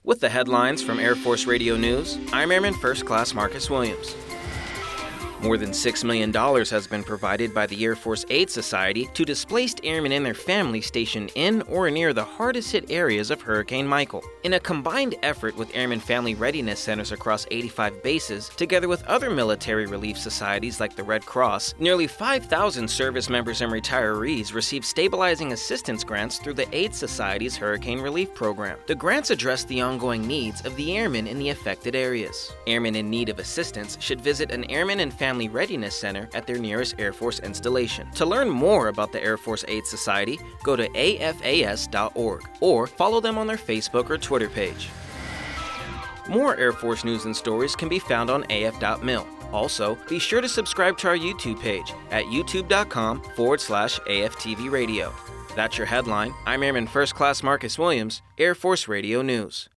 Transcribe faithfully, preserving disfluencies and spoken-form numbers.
With the headlines from Air Force Radio News, I'm Airman First Class Marcus Williams. More than six million dollars has been provided by the Air Force Aid Society to displaced airmen and their families stationed in or near the hardest-hit areas of Hurricane Michael. In a combined effort with Airmen Family Readiness Centers across eighty-five bases, together with other military relief societies like the Red Cross, nearly five thousand service members and retirees received stabilizing assistance grants through the Aid Society's Hurricane Relief Program. The grants address the ongoing needs of the airmen in the affected areas. Airmen in need of assistance should visit an Airmen and Family Family Readiness Center at their nearest Air Force installation. To learn more about the Air Force Aid Society, go to A F A S dot org or follow them on their Facebook or Twitter page. More Air Force news and stories can be found on A F dot mil. Also, be sure to subscribe to our YouTube page at youtube.com forward slash AFTV Radio. That's your headline. I'm Airman First Class Marcus Williams, Air Force Radio News.